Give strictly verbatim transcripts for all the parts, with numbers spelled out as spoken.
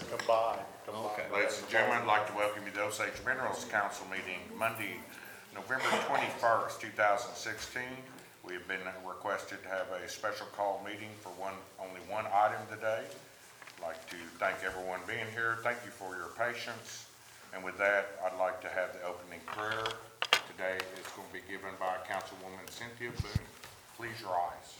Combined. combined. Okay. Ladies and gentlemen, I'd like to welcome you to Osage Minerals Council meeting Monday, November twenty-first, two thousand sixteen. We have been requested to have a special call meeting for one, only one item today. I'd like to thank everyone being here. Thank you for your patience. And with that, I'd like to have the opening prayer. Today is going to be given by Councilwoman Cynthia Boone. Please rise.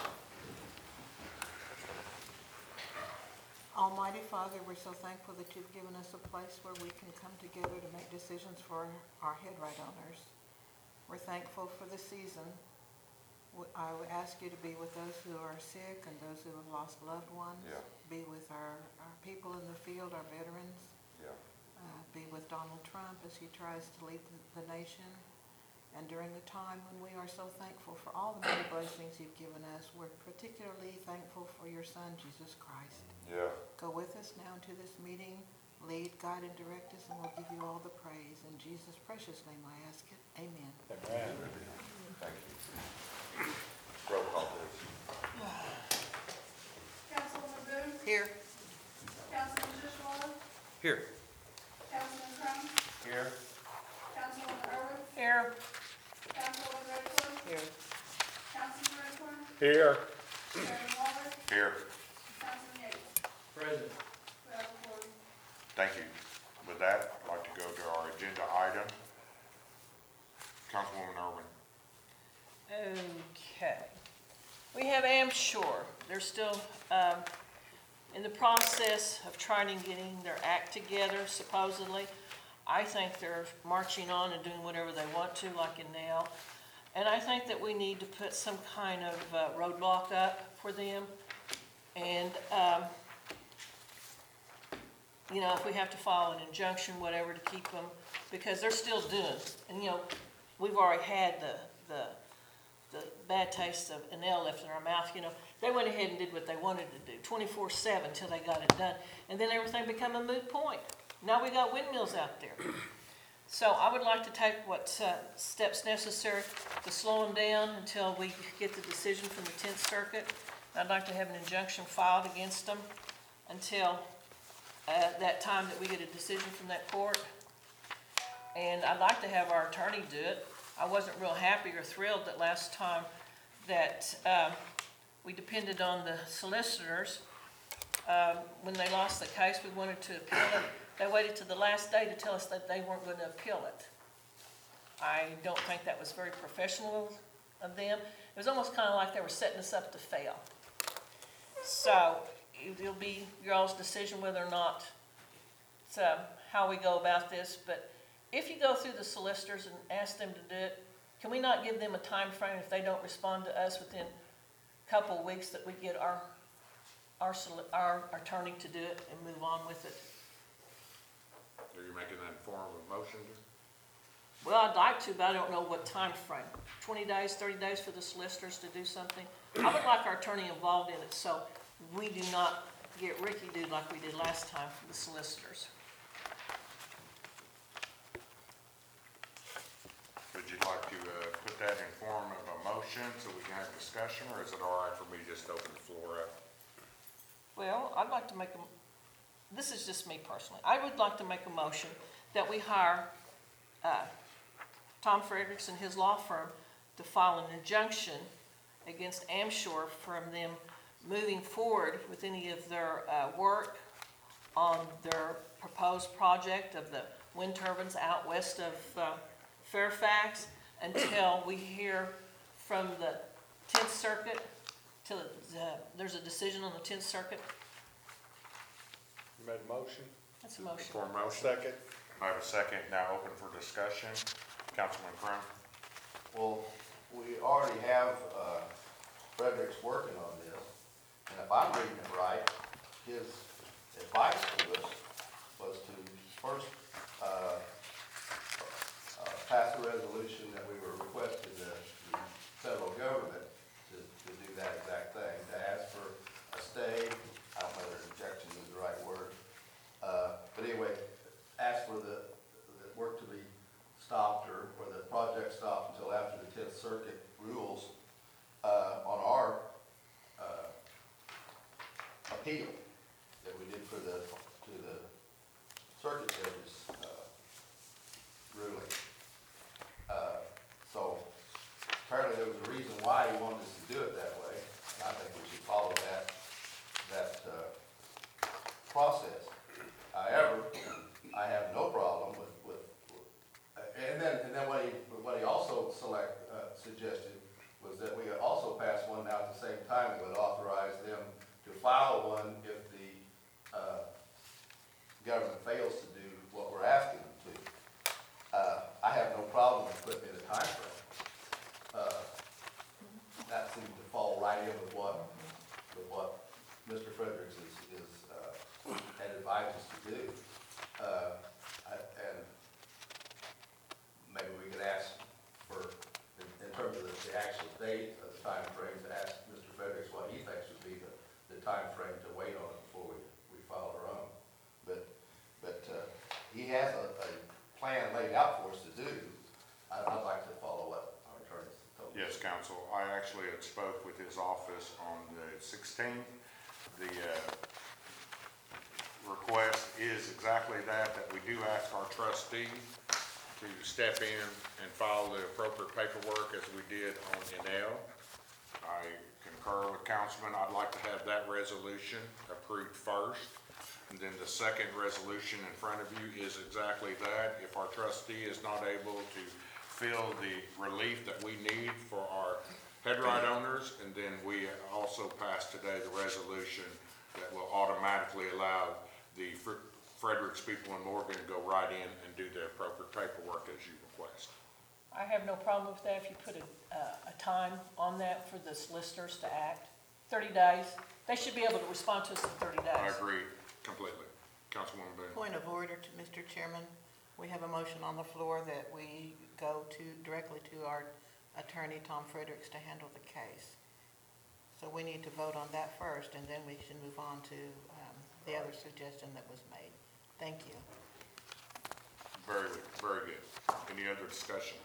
Almighty Father, we're so thankful that you've given us a place where we can come together to make decisions for our head right owners. We're thankful for the season. I would ask you to be with those who are sick and those who have lost loved ones. Yeah. Be with our, our people in the field, our veterans. Yeah. Uh, be with Donald Trump as he tries to lead the, the nation. And during the time when we are so thankful for all the many blessings you've given us, we're particularly thankful for your Son, Jesus Christ. Yeah. Go with us now into this meeting, lead, guide, and direct us, and we'll give you all the praise. In Jesus' precious name I ask it. Amen. Amen. Thank you. Roll call, please. Councilwoman Boone? Here. Councilman Tishwala? Here. Councilman Crum? Here. Councilwoman Irwin? Here. Councilwoman Redcorn? Here. Councilman Redcorn? Here. Chairman Waller? Here. Councilman Yates? Present. We have a quorum. Thank you. With that, I'd like to go to our agenda item. Councilwoman Irwin. Okay. We have Amshore. They're still um, in the process of trying to getting their act together, supposedly. I think they're marching on and doing whatever they want to, like in now. And I think that we need to put some kind of uh, roadblock up for them. And, um, you know, if we have to file an injunction, whatever, to keep them, because they're still doing. And, you know, we've already had the, the, the bad taste of an nail left in our mouth. You know, they went ahead and did what they wanted to do, twenty-four seven till they got it done. And then everything became a moot point. Now we got windmills out there. So I would like to take what uh, steps necessary to slow them down until we get the decision from the tenth Circuit. I'd like to have an injunction filed against them until uh, that time that we get a decision from that court. And I'd like to have our attorney do it. I wasn't real happy or thrilled that last time that uh, we depended on the solicitors. Um, when they lost the case, we wanted to appeal it. They waited to the last day to tell us that they weren't going to appeal it. I don't think that was very professional of them. It was almost kind of like they were setting us up to fail. So it'll be your all's decision whether or not it's, uh, how we go about this. But if you go through the solicitors and ask them to do it, can we not give them a time frame if they don't respond to us within a couple of weeks that we get our our, our attorney to do it and move on with it? Are you making that in form of a motion? Well, I'd like to, but I don't know what time frame. twenty days, thirty days for the solicitors to do something? I would like our attorney involved in it so we do not get rickety-doo like we did last time for the solicitors. Would you like to uh, put that in form of a motion so we can have discussion, or is it all right for me to just open the floor up? Well, I'd like to make a, this is just me personally, I would like to make a motion that we hire uh, Tom Fredericks and his law firm to file an injunction against Amshore from them moving forward with any of their uh, work on their proposed project of the wind turbines out west of uh, Fairfax until we hear from the tenth Circuit, till uh, there's a decision on the tenth Circuit. You made a motion? That's a motion. For a motion? Second. I have a second, now open for discussion. Councilman Crum? Well, we already have uh, Fredericks working on this, and if I'm reading it right, his advice to us was to first uh, uh, pass a resolution that we were requesting the, the federal government to, to do that exact thing, to ask for a stay. I don't know whether injection is the right word, uh, but anyway, ask for the, the work to be stopped or, or the project stopped until after the tenth Circuit rules uh, on our uh, appeal that we did for the, to government fails to do what we're asking them to. Uh, I have no problem with putting in a timeframe. Uh, That seems to fall right in with what, with what Mister Fredericks is, is, uh, had advised us to do. Uh, I- and maybe we could ask for, in, in terms of the, the actual date of the timeframe, to ask Mister Fredericks what he thinks would be the, the timeframe to wait on it before we, we file our own. But, but, uh, he has a, a plan laid out for us to do. I'd, I'd like to follow what our attorneys told us. Yes, counsel, I actually had spoke with his office on the sixteenth. The, uh, request is exactly that, that we do ask our trustee to step in and file the appropriate paperwork as we did on N L. I concur with Councilman, I'd like to have that resolution approved first. And then the second resolution in front of you is exactly that. If our trustee is not able to fill the relief that we need for our head right owners, and then we also passed today the resolution that will automatically allow the Fr- Fredericks people in Morgan to go right in and do the appropriate paperwork as you request. I have no problem with that if you put a, uh, a time on that for the solicitors to act. Thirty days, they should be able to respond to us in thirty days. I agree completely. Councilwoman Boone. Point of order to Mister Chairman. We have a motion on the floor that we go to, directly to our attorney, Tom Fredericks, to handle the case. So we need to vote on that first, and then we should move on to um, the other suggestion that was made. Thank you. Very good, very good. Any other discussion?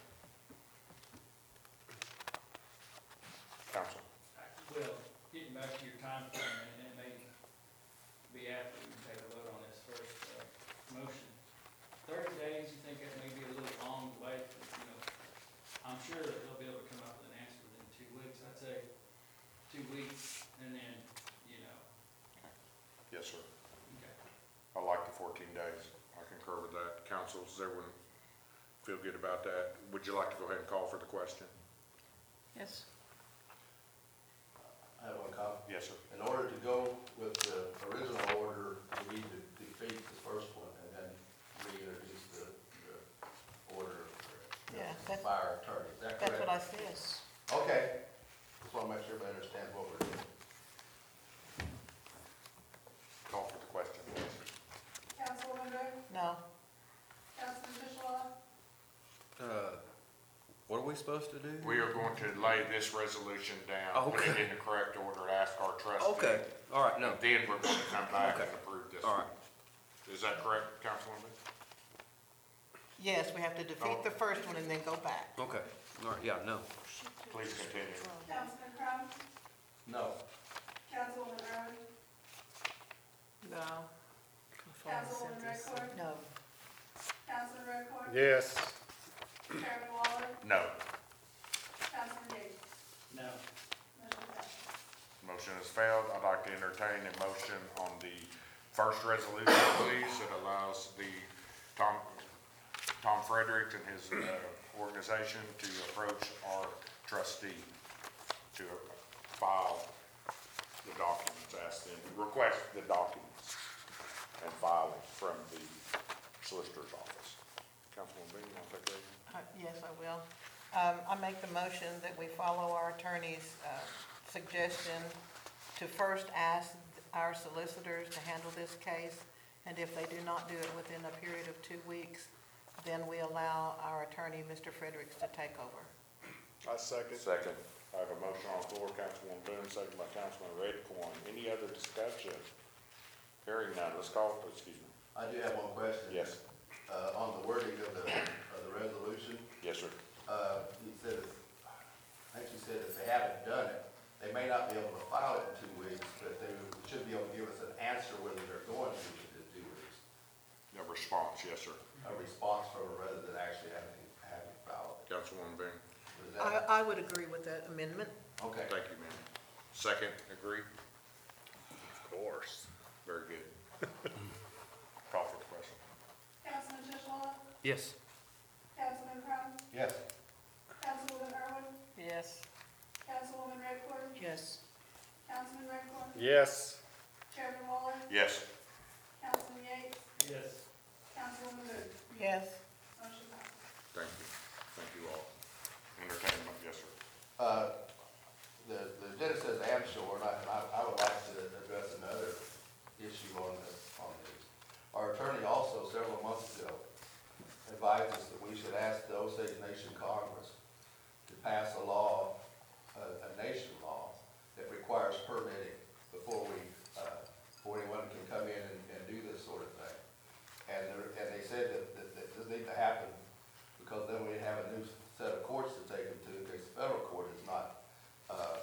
Council. Well, getting back to your time frame, and it may be after we take a vote on this first, uh, motion. Thirty days, you think that may be a little long to wait, but, you know, I'm sure that they'll be able to come up with an answer within two weeks. I'd say two weeks, and then, you know, Yes, sir. okay. I like the fourteen days. I concur with that. Council, does everyone feel good about that? Would you like to go ahead and call for the question? Yes. I have one comment. Yes, sir. In order to go with the original order, we need to defeat the first one and then reintroduce the, the order Yeah, that's, by our attorney. Is that that's what I correct? said. Okay. Just want to make sure everybody understands what we're doing. Call for the question, please. Councilwoman Boone, No. Councilman Tishwala, Uh, what are we supposed to do? We are going to lay this resolution down, put it Okay. in the correct order, ask our trustee. Okay, all right, no, And then we're going to come back and Okay. approve this. all right. Is that correct, Councilwoman? Yes, we have to defeat the first one and then go back. Okay, all right, yeah, no. Please continue. Councilman Crum, No. Councilwoman Irwin, No. Councilwoman Redcorn, No. Councilman Redcorn, Yes. Chairman Waller, No. Councilman Yates. No. Motion passes. Motion has failed. I'd like to entertain a motion on the first resolution, please, that allows the Tom, Tom Fredericks and his uh, organization to approach our trustee to file the documents, ask them, request the documents and filing from the solicitor's office. Councilwoman Bing, you want to take that? Uh, Yes, I will. Um, I make the motion that we follow our attorney's uh, suggestion to first ask our solicitors to handle this case, and if they do not do it within a period of two weeks, then we allow our attorney, Mister Fredericks, to take over. I second. Second. I have a motion on the floor, Councilwoman Boone, second by Councilman Redcorn. Any other discussion? Hearing none, let's call, excuse me. I do have one question. Yes. Uh, on the wording of the, of the resolution, Yes, sir. uh, he said, if- I think he said if they haven't done it, they may not be able to file it in two weeks, but they should be able to give us an answer whether they're going to do it in two weeks. A response, yes, sir. A response from it rather than actually having, having filed it. Councilwoman Boone. Was that- I, I would agree with that amendment. Okay. Thank you, ma'am. Second, agree? Of course. Very good. Call for the question. Councilman Tishwala, Yes. Councilman Crum, Yes. Councilwoman Irwin, Yes. Councilwoman Redcorn, Yes. Councilman Redcorn, Yes. Chairman Waller, Yes. Councilman Yates, Yes. Councilwoman Booth. Yes. Motion passes. Thank you. Thank you all. Entertainment, yes, sir. Uh, The, the agenda says Amshore, and I, and I- I would like to address another issue on this, on this. Our attorney also several months ago advised us that we should ask the Osage Nation Congress to pass a law, a, a nation law, that requires permitting before we, uh, before anyone can come in and, and do this sort of thing. And there, and they said that, that, that this needs to happen, because then we have a new set of courts to take them to, because the federal court is not, uh,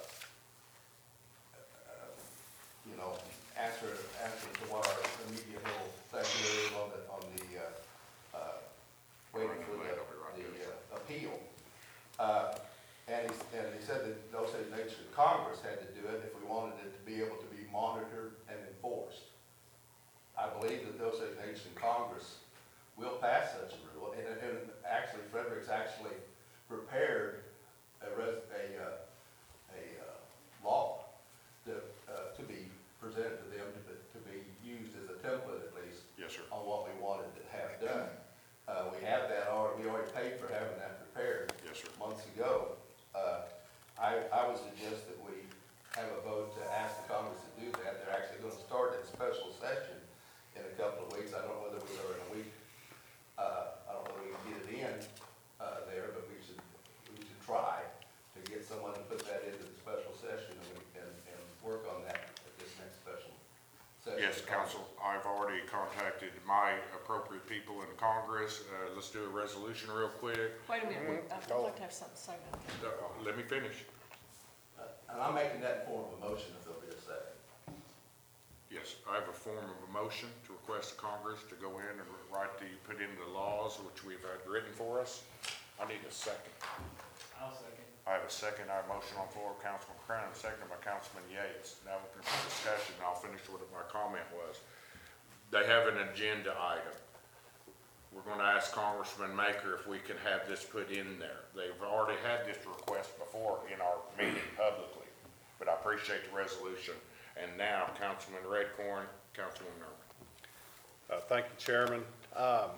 uh, you know, answer, answer to what our immediate little thing here is on the, on the, uh, uh, waiting for the, the uh, appeal. Uh, and he, and he said that the Osage Nation Congress had to do it if we wanted it to be able to be monitored and enforced. I believe that the Osage Nation Congress will pass such a rule, and, and actually, Frederick's actually prepared a res, a, uh, a, uh, law to, uh, to be presented to them, to, be- to be used as a template at least Yes, sir. on what we wanted to have done. Uh, we have that already, we already paid for having that prepared Yes, sir. months ago. Uh, I, I would suggest that we have a vote to ask the Congress to do that. They're actually gonna start a special session in a couple of weeks. I don't know whether we are in a week. Uh, I don't know whether we can get it in, uh, there, but we should, we should try to get someone to put that into the special session and, we- and, and work on that at this next special session. Yes, council, I've already contacted my appropriate people in Congress. Uh, let's do a resolution real quick. Wait a minute, I'd like to have something to say about that. Uh, Let me finish. Uh, And I'm making that in form of a motion if there'll be a second. Yes, I have a form of a motion to request the Congress to go in and write the, put in the laws which we've had written for us. I need a second. I'll second. I have a second, I have a motion on the floor, Councilman Cronin, seconded by Councilman Yates. Now we're for discussion, and I'll finish what my comment was. They have an agenda item. We're gonna ask Congressman Maker if we can have this put in there. They've already had this request before in our meeting publicly, but I appreciate the resolution. And now, Councilman Redcorn, Councilman Irwin. Uh, thank you, Chairman. Um,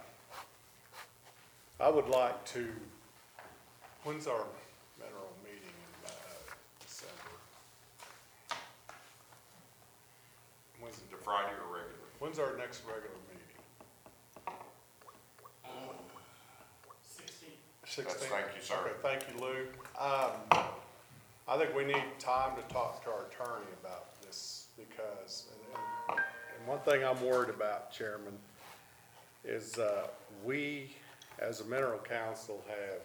I would like to, when's our mineral meeting in, uh, December? When's, The Friday or regular? when's our next regular meeting? Sixteen. Sixteenth? thank you, sir. Okay, thank you, Lou. Um, I think we need time to talk to our attorney about this because, and, and, and one thing I'm worried about, Chairman, is, uh, we, as a mineral council, have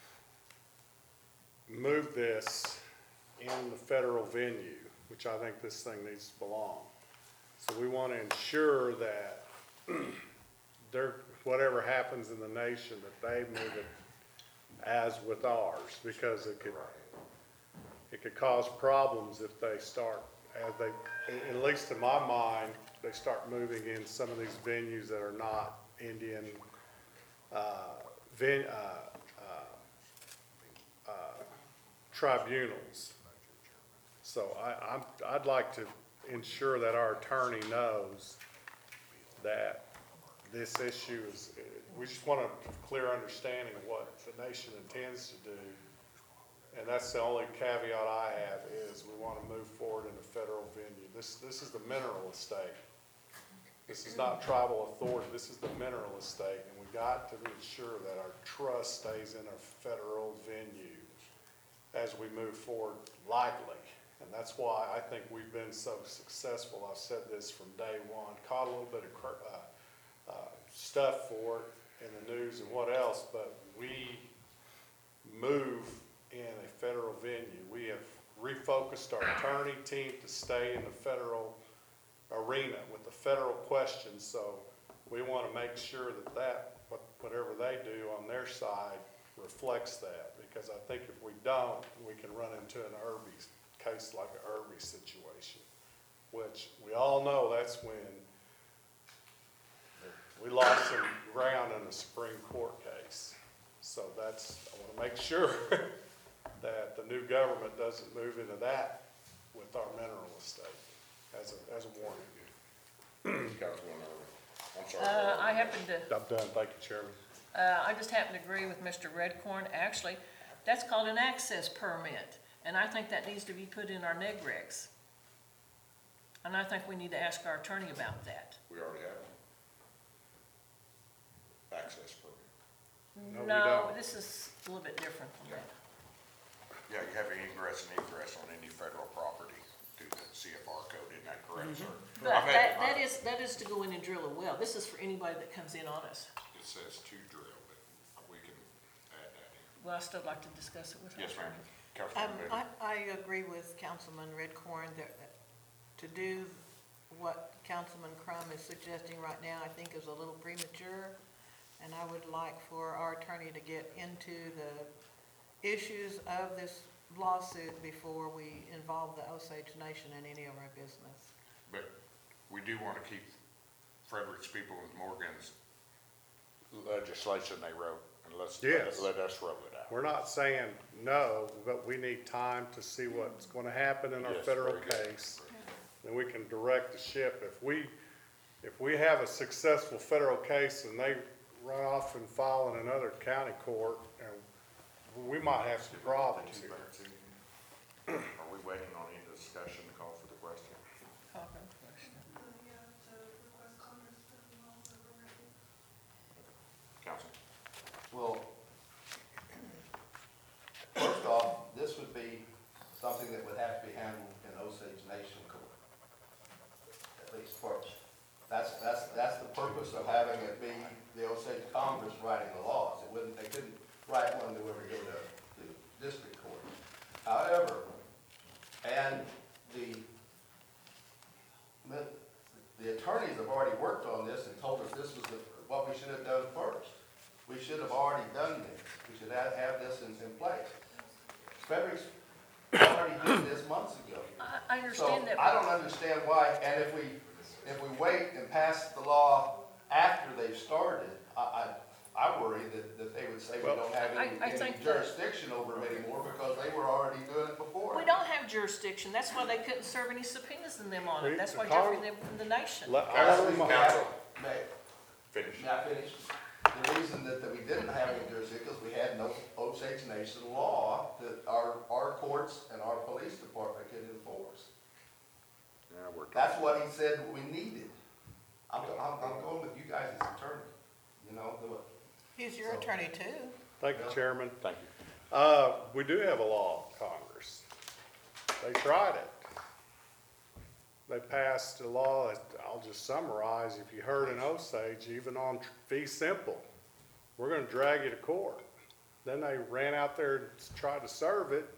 moved this in the federal venue, which I think this thing needs to belong. So we want to ensure that there, whatever happens in the nation, that they move it as with ours, because it could, it could cause problems if they start, as they, at least in my mind, they start moving in some of these venues that are not Indian, uh, ven, uh, uh, uh, tribunals. So I, I'm, I'd like to ensure that our attorney knows that this issue is, we just want a clear understanding of what the nation intends to do. And that's the only caveat I have, is we want to move forward in a federal venue. This, this is the mineral estate. This is not tribal authority, this is the mineral estate, and we got to ensure that our trust stays in a federal venue as we move forward lightly. And that's why I think we've been so successful. I've said this from day one, caught a little bit of, cr- uh, uh, stuff for it in the news and what else, but we move in a federal venue. We have refocused our attorney team to stay in the federal arena with the federal questions, so we want to make sure that that, what- whatever they do on their side reflects that, because I think if we don't, we can run into an Irby case like an Irby situation, which we all know that's when we lost some ground in the Supreme Court case. So that's, I want to make sure that the new government doesn't move into that with our mineral estate as a, as a warning. Councilman Irwin. On sorry. Uh, I happen to, I'm done, thank you, Chairman. uh, I just happen to agree with Mister Redcorn. Actually, that's called an access permit, and I think that needs to be put in our neg regs. And I think we need to ask our attorney about that. We already have one. Access permit. No, we No, don't. this is a little bit different from that. Yeah, you have an ingress and egress on any federal property through the C F R code, isn't that correct, sir? But I've had- that, that I've- is, that is to go in and drill a well. This is for anybody that comes in on us. It says to drill, but we can add that in. Well, I still like to discuss it with our Yes, ma'am. attorney. Um, Councilman I, Biddy. I agree with Councilman Redcorn that, to do what Councilman Crum is suggesting right now, I think is a little premature. And I would like for our attorney to get into the issues of this lawsuit before we involve the Osage Nation in any of our business. But we do want to keep Frederick's people and Morgan's legislation they wrote, and let's, Yes. let us roll it out. We're not saying no, but we need time to see what's gonna happen in our Yes, federal very good. case. Then we can direct the ship. If we, if we have a successful federal case and they run off and file in another county court, and we might have some problems here. Are we waiting on any discussion to call for the question? Uh, yeah, to request Congress to involve the referendum. Council? Well, first off, this would be something that would have to be handled in Osage Nation Court, at least first. That's, that's, that's the purpose of having it be the Osage Congress writing the laws. It wouldn't, they couldn't write one that would ever go to, to district court. However, and the, the, the attorneys have already worked on this and told us this was the, what we should have done first. We should have already done this. We should have, have this in, in place. Frederick's already did this months ago. I, I understand that. So I don't understand why, and if we, if we wait and pass the law after they've started, I, I, I worry that, that they would say we Well, don't have I- any, I any think that- jurisdiction over them anymore because they were already doing it before. We don't have jurisdiction. That's why they couldn't serve any subpoenas in them on it. That's why Call- Jeffrey, they from the nation. Let- I'll Actually, remind- Counsel. May, Finish. may I finish? The reason that, that we didn't have any jurisdiction, because we had no Osage Nation law that our, our courts and our police department could enforce. Yeah, we're. That's what he said we needed. I'm, I'm, I'm going with you guys as attorney, you know, the, He's your attorney too. Thank you, Chairman. Thank you. Uh, we do have a law in Congress. They tried it. They passed a law that, I'll just summarize, if you heard in Osage, even on fee simple, we're gonna drag you to court. Then they ran out there and tried to serve it.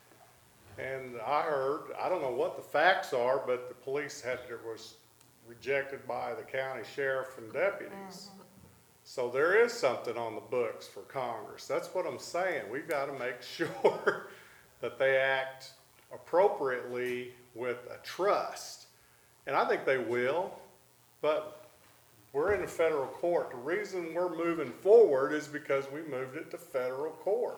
And I heard, I don't know what the facts are, but the police had, it was rejected by the county sheriff and deputies. So there is something on the books for Congress. That's what I'm saying. We've got to make sure that they act appropriately with a trust. And I think they will, but we're in a federal court. The reason we're moving forward is because we moved it to federal court.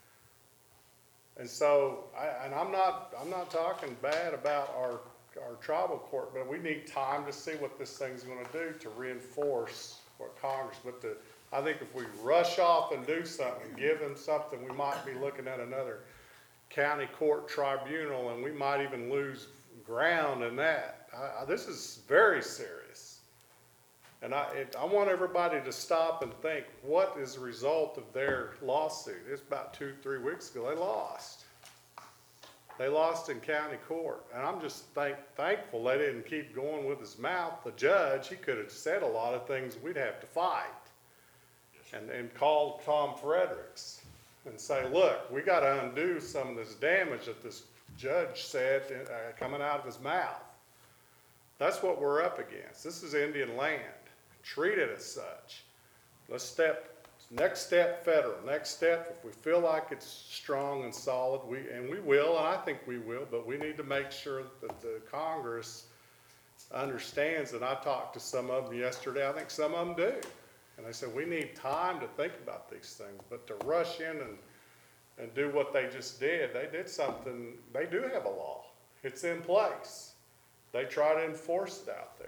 And so, I, and I'm not, I'm not talking bad about our, our tribal court, but we need time to see what this thing's gonna do to reinforce what Congress, but the, I think if we rush off and do something, give them something, we might be looking at another county court tribunal, and we might even lose ground in that. I, I, this is very serious. And I, it, I want everybody to stop and think, what is the result of their lawsuit? It's about two, three weeks ago, they lost. They lost in county court, and I'm just thank, thankful they didn't keep going with his mouth. The judge, he could have said a lot of things we'd have to fight. And, and call Tom Fredericks and say, look, we gotta undo some of this damage that this judge said uh, coming out of his mouth. That's what we're up against. This is Indian land. Treat it as such. Let's step, next step federal, next step, if we feel like it's strong and solid, we, and we will, and I think we will, but we need to make sure that the Congress understands, and I talked to some of them yesterday, I think some of them do. And they said, we need time to think about these things, but to rush in and, and do what they just did, they did something, they do have a law. It's in place. They try to enforce it out there.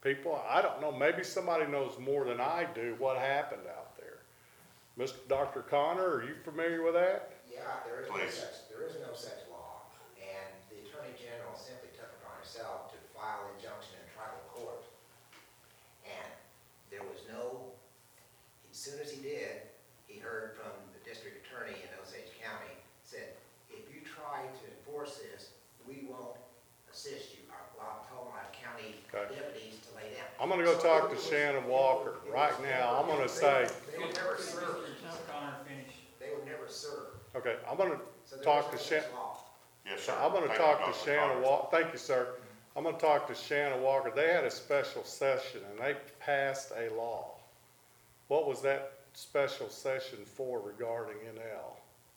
people, I don't know, maybe somebody knows more than I do what happened out there. Mister Doctor Connor, are you familiar with that? Yeah, there is no Please. such, there is no such law, and the Attorney General simply took it upon herself to file injunction in tribal court. And there was no, as soon as he did, he heard from the district attorney in Osage County, said, if you try to enforce this, we won't assist you. I- Well, I told my county Okay. deputies to lay down. I'm gonna go So talk it to was- Shannon it Walker. was- it Right was now, I'm never- gonna they- say, They would never serve, Mister Connor, finish. they would never serve. okay, I'm gonna So there talk to was no Shan, such law. Yes, sir. I'm gonna Thank you, talk to Doctor Shannon Connors. Walker, thank you, sir. I'm gonna talk to Shannon Walker. They had a special session and they passed a law. What was that special session for regarding N L?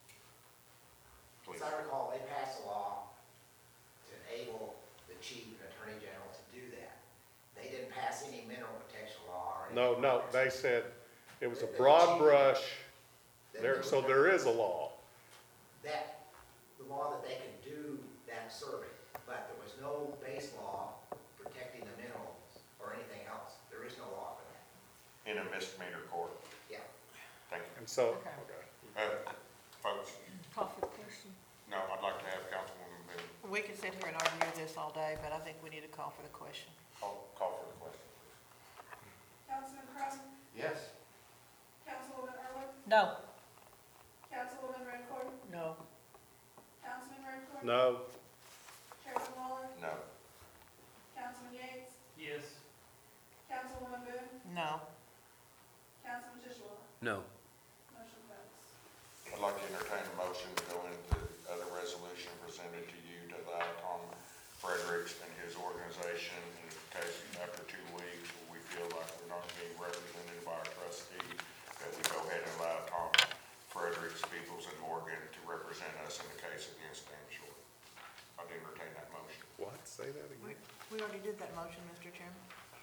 Please. As I recall, they passed a law to enable the chief and attorney general to do that. They didn't pass any mineral protection law or anything. No, no, like they that. said it was a They- they broad achieved- brush, That there, they so would there never- is a law. That, the law that they can do that survey, but there was no base law protecting the minerals or anything else. There is no law for that. In a misdemeanor court. Yeah. Thank you. And so, Okay. okay. Uh, Folks, Call for the question. no, I'd like to have Councilwoman Boone We could sit here and argue this all day, but I think we need to call for the question. call, call for the question. Councilman Crum, Yes. Councilwoman Irwin, No. Councilwoman Redcorn, No. Councilman Redcorn. No, Chairman Waller, No. Councilman Yates, Yes. Councilwoman Boone, No. Councilman Tishwala. No. Motion passes. I'd like to entertain a motion to go into the other resolution presented to you to allow Tom Fredericks and his organization, in case after two weeks, we feel like we're not being represented by a trustee, that we go ahead and allow Tom Fredericks, Peoples, and Morgan to represent us in the case against Am Shore. I'd entertain that motion. what, say that We, again? we already did that motion, Mister Chairman.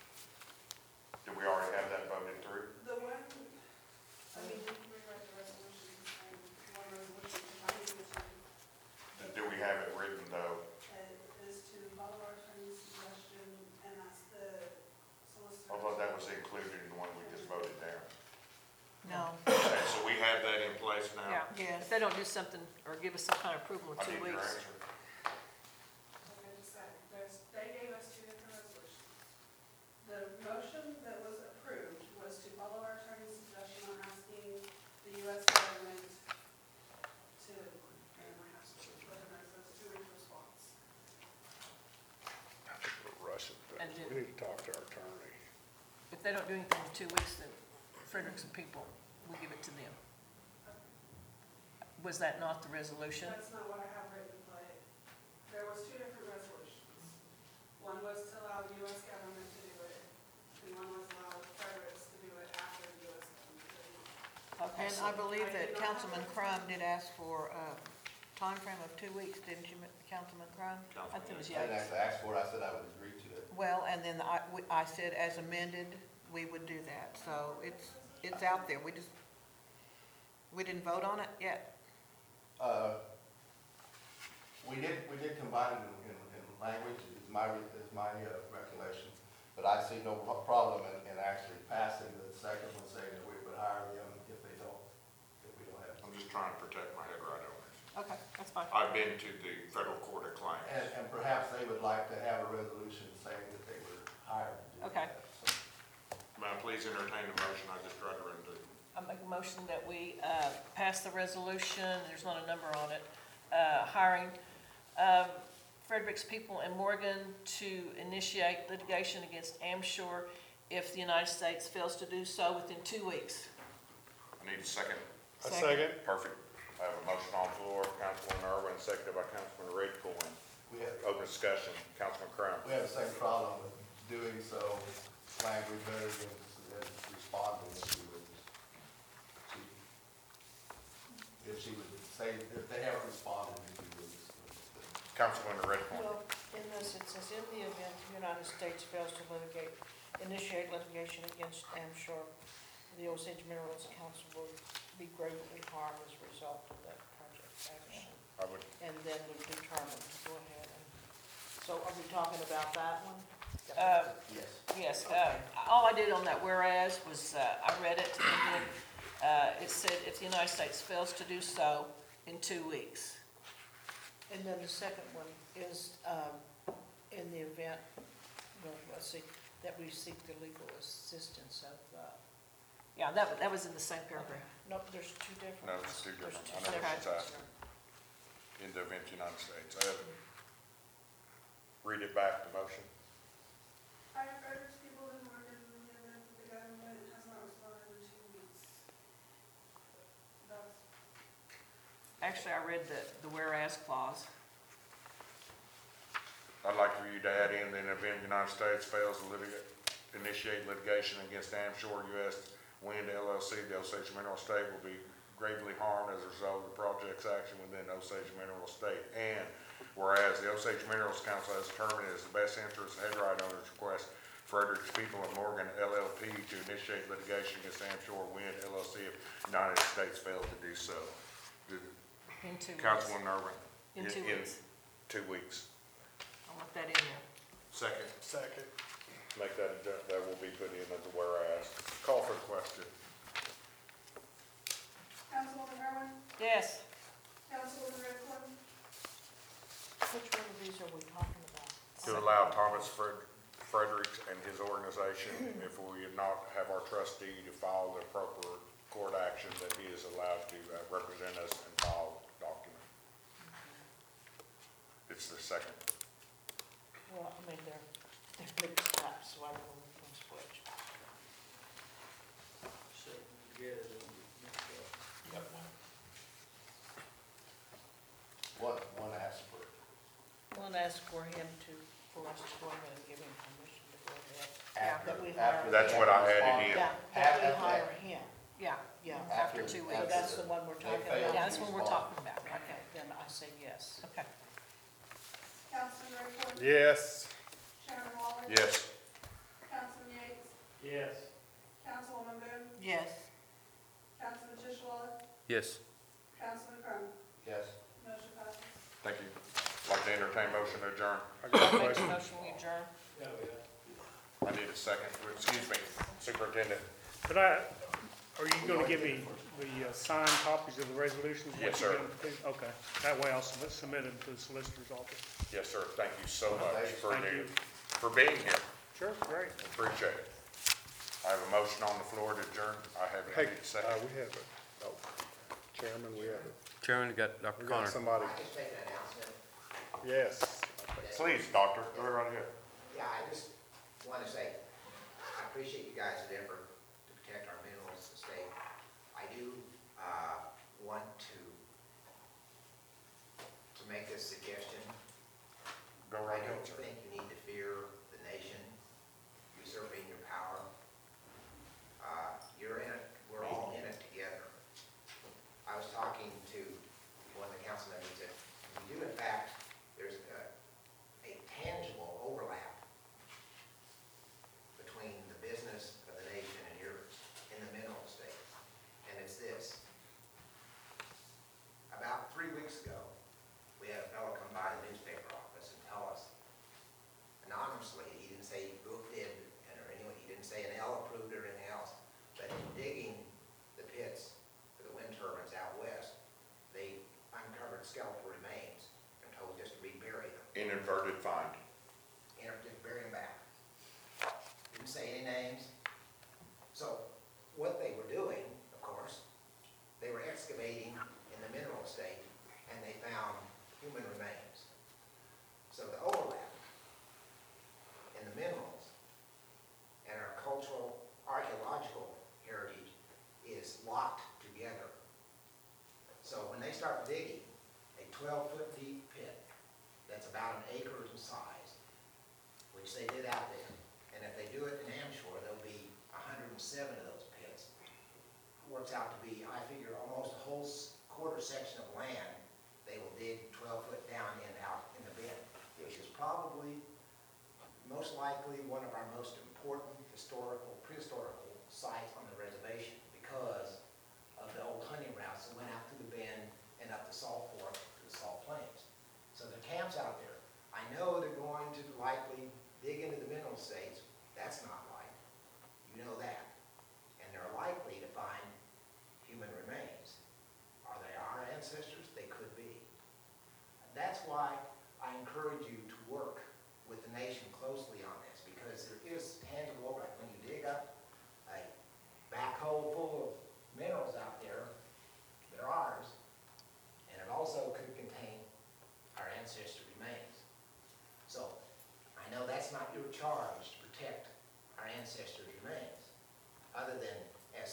Did we already have that voted through? The one, I mean, you can rewrite the resolution, and one resolution, if I need to, Do we have it written though? uh, is to follow our attorney's suggestion and ask the solicitor. I thought that was included in the one we just voted down. No. Okay, so we have that in place now? Yeah. Yes. If they don't do something or give us some kind of approval in I two need your weeks. answer. Like I just said, there's, they gave us two different resolutions. The motion that was approved was to follow our attorney's suggestion on asking the U S government to, and I have to put in there, so it's two-week response. I think we're rushing And things. then- We need to talk to our attorney. If they don't do anything in two weeks, then Fredericks and people, we give it to them. Was that not the resolution? That's not what I have written, but there was two different resolutions. One was to allow the U S government to do it, and one was allow Fredericks to do it after the U S government did it. Okay, And so- I believe that Councilman Crum did ask for a timeframe of two weeks, didn't you, Councilman Crum? I think it was I didn't Yates. actually ask for it, I said I would agree to it. Well, and then I, we- I said as amended, we would do that. So it's, it's out there. We just, we didn't vote on it yet. Uh, We did, we did combine it in, in, in language, is my, is my uh, recollection. But I see no pro- problem in, in actually passing the second one, saying that we would hire them if they don't, if we don't have. I'm just trying to protect my head right owners. Okay, that's fine. I've been to the federal court of claims. And, and perhaps they would like to have a resolution saying that they were hired to do Okay. that. So, May I please entertain the motion I just tried to run through? I make a motion that we uh, pass the resolution, there's not a number on it, uh, hiring um, Fredericks, People, and Morgan to initiate litigation against Amshore if the United States fails to do so within two weeks. I need a second. A Second. second? Perfect. I have a motion on the floor, Councilman Irwin, seconded by Councilman Redcorn. We have, Open discussion, Councilman Crown. we have the same problem with doing so, language better than, than responding if she would. she- If she would say, if they haven't responded in two weeks. Councilman Redcorn. Well, in this, it says, in the event the United States fails to litigate, initiate litigation against Amshore, the Osage Minerals Council will be greatly harmed as a result of that project action, I would, and then would determine to go ahead and, so are we talking about that one? Uh, Yes. Yes, uh, all I did on that whereas was, uh, I read it, and then, uh, it said if the United States fails to do so in two weeks. And then the second one is, um, in the event, well, let's see, that we seek the legal assistance of, uh. Yeah, that, wa- that was in the same paragraph. Nope, there's two different. No, it's two There's different. two I know what she's separate- asking. In the event United States. Uh, Read it back, the motion. Fire Frederick's people in Morgan, in the event that the government has not responded in two weeks. That's, Actually, I read the, the whereas clause. I'd like for you to add in, in the event the United States fails to litigate, initiate litigation against Amshore U S Wind L L C, the Osage Mineral Estate will be gravely harmed as a result of the project's action within Osage Mineral Estate. And whereas the Osage Minerals Council has determined it is the best interest of head right owners to request Frederick's People and Morgan L L P to initiate litigation against Amshore Wind L L C if the United States failed to do so. In two weeks. Councilwoman Irwin? In two weeks. Two weeks. I want that in there. Second. Second. Make that, adju- that will be put in as a whereas. Call for the question. Councilwoman Irwin, Yes, Councilwoman Redcliffe, Which one of these are we talking about? To allow Thomas Fred- Fredericks and his organization, if we not have our trustee to file the appropriate court action, that he is allowed to uh, represent us and file the document. It's the second. Well, I mean, they're, they're big steps, so I don't know which one's which. So, together, they'll be mixed up. What, one asked for, One ask for him to, for us to go ahead and give him permission to go ahead. after, That we after. hire- That's what I added in. Yeah, Have- that we have hire that. him, yeah, yeah. after After- two So weeks. after- that's the one we're They talking fail. about? Yeah, that's what we're talking about. Okay, then I say yes. Okay. Councilman Redcliffe, Yes. Chairman Waller, Yes. Councilman Yates, Yes. Councilwoman Boone, Yes. Councilman Tishwala, Yes. Councilman Crum. Yes. Motion passes. Thank you. Like to entertain motion to adjourn. I got a Make a question. motion, we adjourn. Oh, yeah. I need a second. Excuse me, Superintendent. Could I, are you gonna give me the uh, signed copies of the resolutions? Yes, What you sir. gonna do? Okay, that way I'll submit, submit it to the solicitor's office. Yes, sir. Thank you so much for Thank the, you. for being here. Sure, great. Appreciate it. I have a motion on the floor to adjourn. I have Hey, a uh, second. we have it. Oh, Chairman, we have it. Chairman, you got Doctor We got Connor. somebody. I just make an announcement. Yes. Please, doctor, go right ahead. Yeah, I just want to say, I appreciate you guys' effort to protect our minerals estate. I do, uh, want to, to make this suggestion. Go I right ahead, don't sir. think you need to fear the nation usurping your power. Uh, you're in it, we're all in it together. I was talking to one of the council members that we do in fact, there's a, a tangible overlap between the business of the nation and yours in the mineral estate. And it's this. About three weeks ago, we had a fellow come by the newspaper office and tell us anonymously, he didn't say who did, and or anyone, he didn't say an L approved or anything else, but in digging the pits for the wind turbines out west, they uncovered skeletal remains and told just to rebury them, Inadvertent find. and just bury them back. Didn't say any names. So what they were doing, of course, they were excavating in the mineral estate and they found human remains. So the overlap in the minerals and our cultural, archaeological heritage is locked together. So when they start digging a twelve foot deep pit that's about an acre in size, which they did out there, and if they do it in Amshore, there'll be one hundred seven of those pits. Works out to be, I figure, almost a whole s- quarter section of land they will dig twelve foot down and out in the bed, which is probably, most likely, one of our most important historical, prehistorical sites on the reservation because of the old hunting routes that went out through the bend and up the Salt Fork to the Salt Plains. So the camps out there, I know they're going to likely dig into the mineral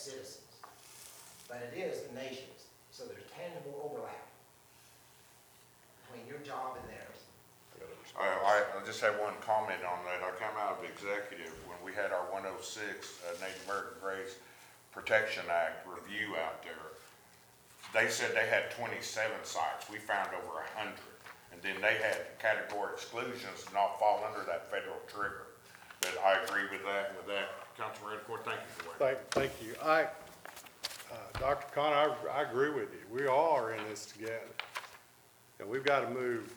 citizens, but it is the nation's. So there's tangible overlap between your job and theirs. Uh, I, I just have one comment on that. I come out of executive when we had our one oh six uh, Native American Graves Protection Act review out there. They said they had twenty-seven sites. We found over a hundred. And then they had category exclusions to not fall under that federal trigger. But I agree with that. And with that, Councilman Redcorn, thank you for that. Thank, thank you. I, uh, Doctor Connor, I, I agree with you. We all are in this together. And we've got to move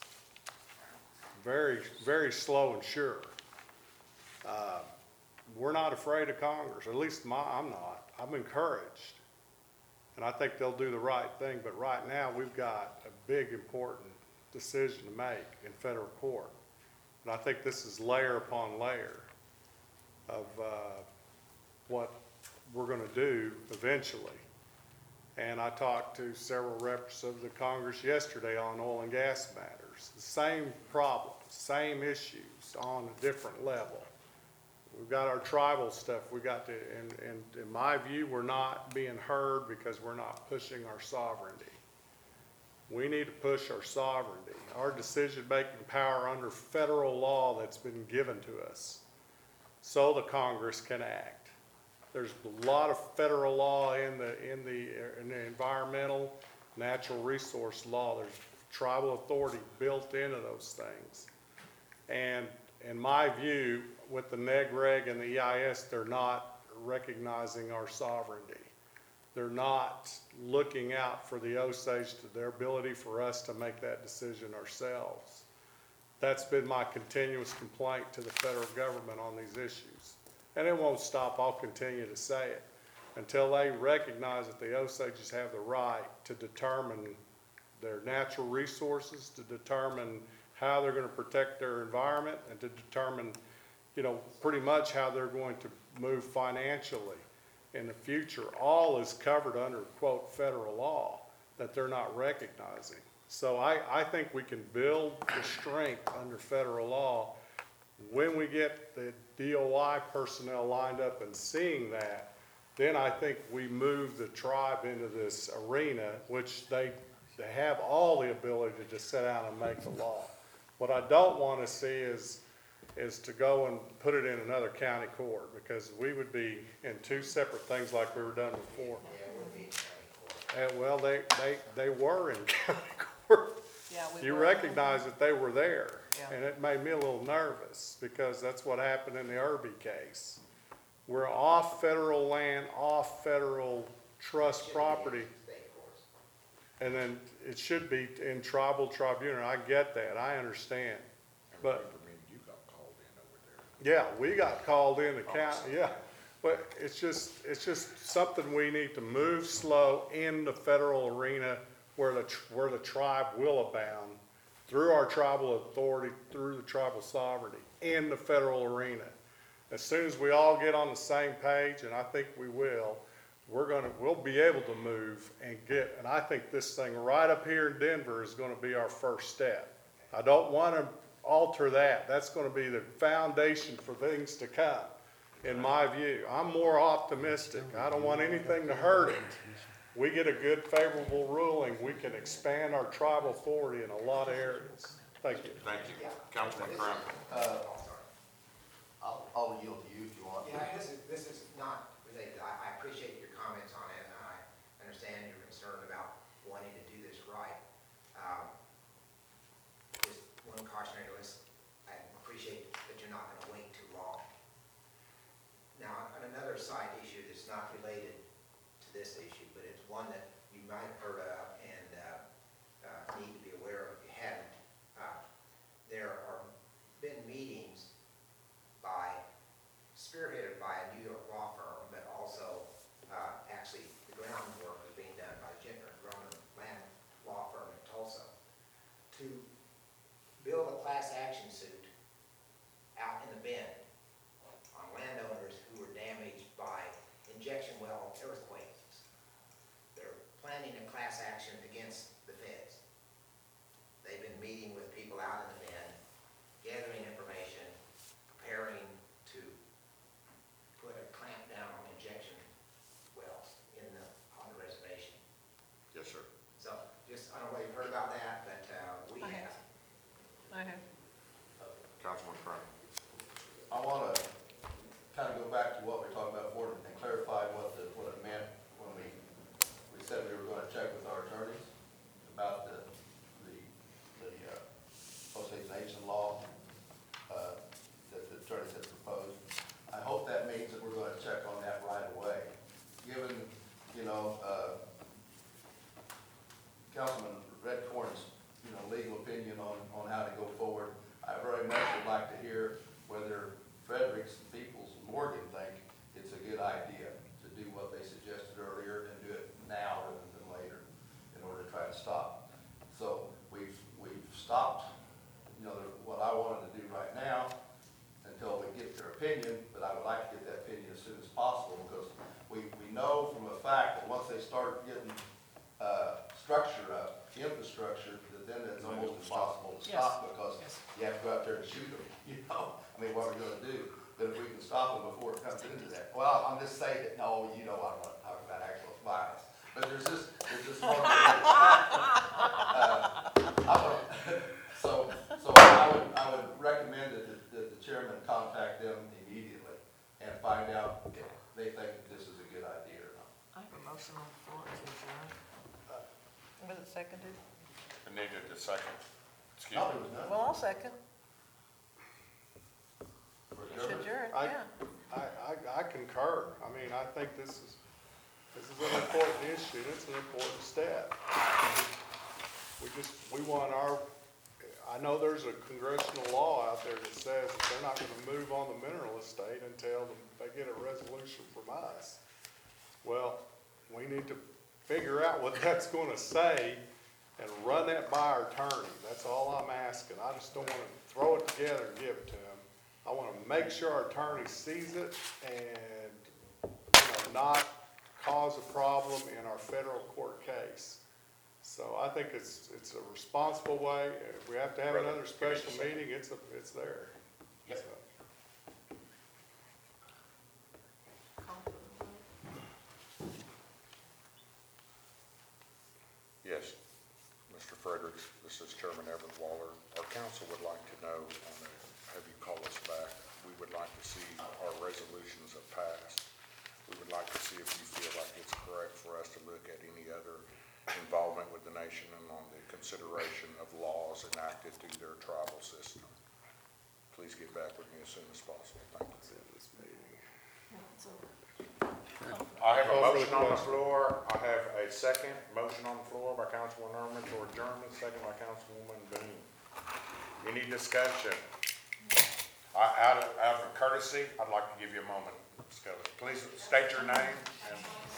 very, very slow and sure. Uh, we're not afraid of Congress, at least my, I'm not. I'm encouraged. And I think they'll do the right thing, but right now we've got a big, important decision to make in federal court. And I think this is layer upon layer of uh, what we're gonna do eventually. And I talked to several reps of the Congress yesterday on oil and gas matters. The same problems, same issues on a different level. We've got our tribal stuff we got to, and, and in my view, we're not being heard because we're not pushing our sovereignty. We need to push our sovereignty, our decision-making power under federal law that's been given to us, so the Congress can act. There's a lot of federal law in the, in the, in the environmental, natural resource law. There's tribal authority built into those things. And in my view, with the neg reg and the E I S, they're not recognizing our sovereignty. They're not looking out for the Osage, to their ability for us to make that decision ourselves. That's been my continuous complaint to the federal government on these issues. And it won't stop. I'll continue to say it until they recognize that the Osages have the right to determine their natural resources, to determine how they're going to protect their environment, and to determine, you know, pretty much how they're going to move financially in the future. All is covered under, quote, federal law that they're not recognizing. So I, I think we can build the strength under federal law when we get the D O I personnel lined up and seeing that. Then I think we move the tribe into this arena, which they, they have all the ability to just sit down and make the law. What I don't want to see is, is to go and put it in another county court, because we would be in two separate things like we were done before. Yeah, it would be in county court. And, well, they, they, they were in county court. Yeah, we You were. recognize that they were there. Yeah. And it made me a little nervous, because that's what happened in the Irby case. We're off federal land, off federal trust property. State courts. And then it should be in tribal tribunal. I get that, I understand. But, You got called in over there. yeah, we got called in the county, yeah. But it's just, it's just something we need to move slow in the federal arena where the, tr- where the tribe will abound through our tribal authority, through the tribal sovereignty, in the federal arena. As soon as we all get on the same page, and I think we will, we're gonna, we'll be able to move and get, and I think this thing right up here in Denver is gonna be our first step. I don't wanna alter that. That's gonna be the foundation for things to come, in my view. I'm more optimistic. I don't want anything to hurt it. We get a good favorable ruling, we can expand our tribal authority in a lot of areas. Thank you. Thank you. Councilman Crum. Uh, I'll, I'll yield to you if you want. Yeah, this is, this is not related. I, I appreciate your comments on it, and I understand your concern about wanting to do this right. Um, Just one cautionary list, I appreciate that you're not gonna wait too long. Now, on another side issue that's not related to this issue, but it's one that you might have heard of and, uh, uh, need to be aware of if you haven't. Uh, There are been meetings by, spearheaded by a New York law firm, but also, uh, actually, the groundwork is being done by Gentner Groner Land Law Firm in Tulsa, to build a class action suit out in the Bend on landowners who were damaged by injection well earthquakes. They're planning a class action against the feds. They've been meeting with people out in the Bend, gathering information, preparing to put a clamp down on injection idea to do what they suggested earlier and do it now rather than later in order to try to stop. So we've, we've stopped, you know, what I wanted to do right now until we get their opinion, but I would like to get that opinion as soon as possible because we, we know from a fact that once they start getting, uh, structure up, infrastructure, that then it's almost impossible to stop because you have to go out there and shoot them, you know? I mean, what are we gonna do? But if we can stop them before it comes into that, well, I'm just saying that, no, you know, I don't want to talk about actual violence. But there's just, there's just one. uh, I would, so, so I would, I would recommend that the, that the chairman contact them immediately and find out if they think that this is a good idea or not. I have a motion on the floor to adjourn. Was it seconded? I needed a second. Excuse No, me. there was none. Well, I'll second. For To adjournment. adjourn, I- yeah. I, I, I concur. I mean, I think this is, this is an important issue, and it's an important step. We just, we want our, I know there's a congressional law out there that says that they're not gonna move on the mineral estate until they get a resolution from us. Well, we need to figure out what that's gonna say and run that by our attorney. That's all I'm asking. I just don't wanna throw it together and give it to him. I wanna make sure our attorney sees it and, you know, not cause a problem in our federal court case. So I think it's, it's a responsible way. If we have to have another special meeting, it's, a it's there. Yep. So. Yes, Mister Fredericks, this is Chairman Everett Waller. Our council would like to know, on a, have you call us back, we would like to see our resolutions have passed. We would like to see if you feel like it's correct for us to look at any other involvement with the nation and on the consideration of laws enacted through their tribal system. Please get back with me as soon as possible. Thank you. This meeting. I have a Call for the motion on the question. floor. I have a second motion on the floor by Councilwoman Irwin for adjournment, second by Councilwoman Boone. Any discussion? I, out of, out of courtesy, I'd like to give you a moment. Please state your name and.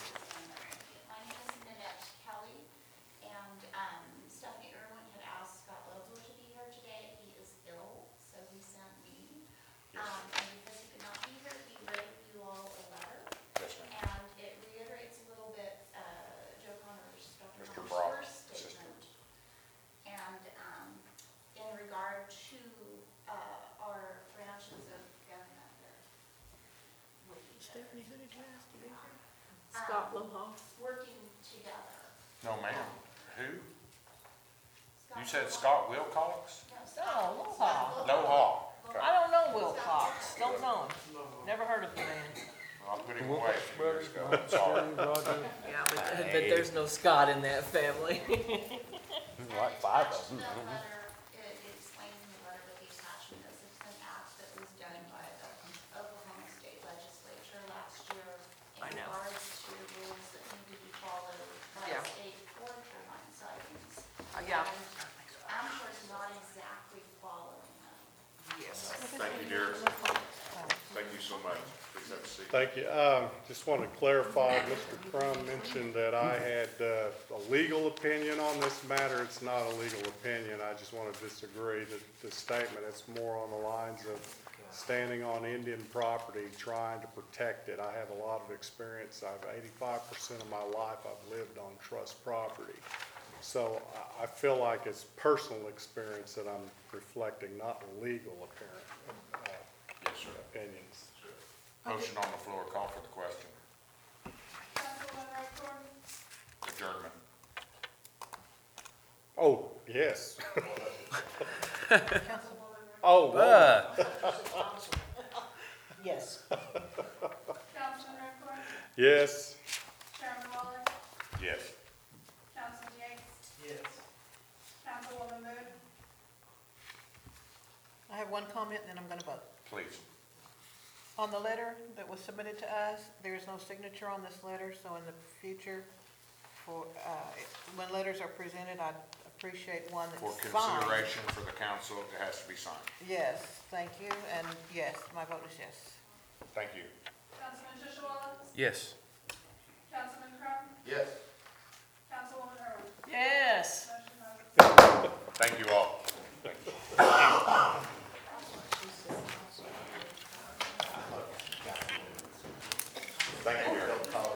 My name is Nanette Kelly, and um, Stephanie Irwin had asked Scott Lobo to be here today. He is ill, so he sent me. Um, and because he could not be here, he wrote you all a letter. Yes, ma'am. And it reiterates a little bit uh, Joe Connor's, Doctor Mister Connor's Brock, first assistant. statement. And um, in regard to uh, our branches of government there. Stephanie, who did you ask to be here? Scott Lobo. Working together. No, ma'am. Who? Scott You said Lobo. Scott Wilcox? No, No, Scott. Lobo. Scott No Hall. Okay. I don't know Will Cox, don't know him, never heard of the man. I put him away a few years ago. Sorry. Yeah, but, but there's no Scott in that family. Like five of them. The letter, it explains in the letter with the attachment, this is an act that was done by the Oklahoma State Legislature last year I in know. regards to rules that need to be followed by Yeah. the state for turbine sightings. Uh, yeah. And Amcor's not exactly following them. Yes. Thank you, dear. Thank you so much. Please have a seat. Thank you. Um, just want to clarify, Mister Crum mentioned that I had, uh, a legal opinion on this matter. It's not a legal opinion. I just want to disagree that the statement, it's more on the lines of standing on Indian property, trying to protect it. I have a lot of experience. I've eighty-five percent of my life I've lived on trust property. So I, I feel like it's personal experience that I'm reflecting, not legal apparent, uh, Yes, sir. opinions. Motion on the floor. Call for the question. Councilwoman Redcorn? Adjournment. Oh, yes. Councilwoman Oh, well, Yes. Councilman Redcorn? yes. Chairman Waller? Yes. Councilman Yates? Yes. Councilwoman Moon? I have one comment, and then I'm gonna vote. Please. On the letter that was submitted to us, there is no signature on this letter, so in the future, for, uh, when letters are presented, I'd appreciate one For that's signed. consideration for the council, it has to be signed. Yes, thank you, and yes, my vote is yes. Thank you. Councilman Tishewala? Yes. Councilman Crum, Yes. Councilwoman Irwin. Yes. Motion passes. Thank you all. Thank you, Mayor.